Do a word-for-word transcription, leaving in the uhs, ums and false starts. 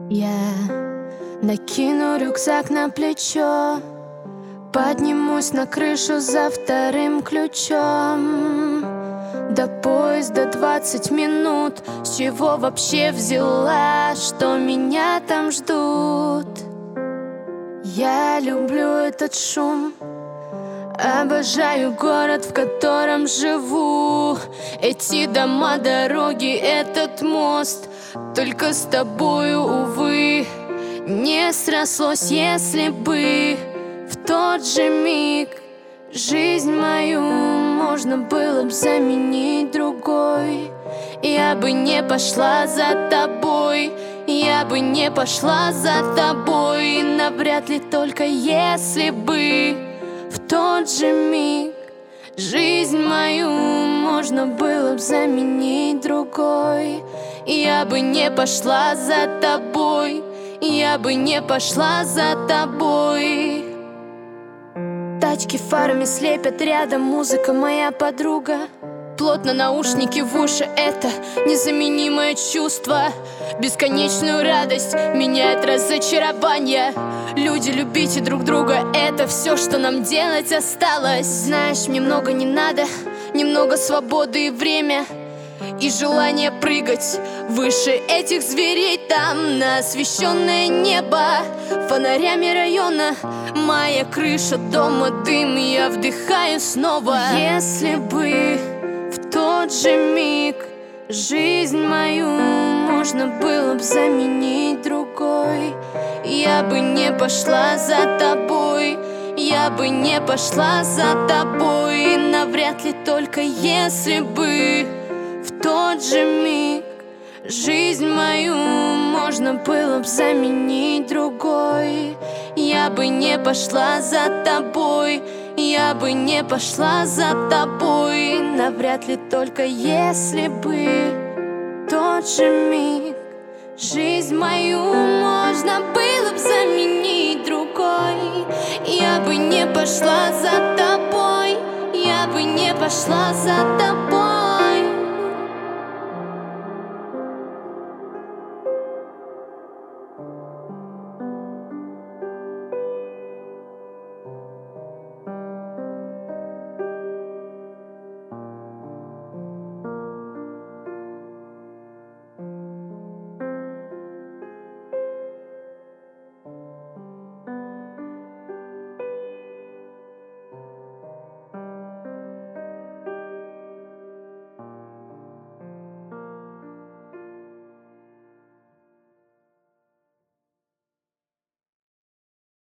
Я накину рюкзак на плечо, поднимусь на крышу за вторым ключом. До поезда двадцать минут. С чего вообще взяла, что меня там ждут? Я люблю этот шум, обожаю город, в котором живу. Эти дома, дороги, этот мост. Только с тобою, увы, не срослось, если бы в тот же миг жизнь мою можно было бы заменить другой. Я бы не пошла за тобой, я бы не пошла за тобой. Навряд ли только если бы в тот же миг жизнь мою можно было бы заменить другой. Я бы не пошла за тобой, я бы не пошла за тобой. Тачки фарами слепят рядом, музыка моя подруга. Плотно наушники в уши, это незаменимое чувство. Бесконечную радость меняет разочарование. Люди, любите друг друга, это все, что нам делать осталось. Знаешь, мне много не надо, немного свободы и время, и желание прыгать выше этих зверей. Там на освещенное небо фонарями района, моя крыша дома, дым, я вдыхаю снова. Если бы в тот же миг жизнь мою можно было бы заменить другой, я бы не пошла за тобой, я бы не пошла за тобой. Навряд ли только если бы в тот же миг жизнь мою можно было бы заменить другой. Я бы не пошла за тобой, я бы не пошла за тобой. Навряд ли только если бы тот же миг жизнь мою можно было бы заменить другой. Я бы не пошла за тобой, я бы не пошла за тобой.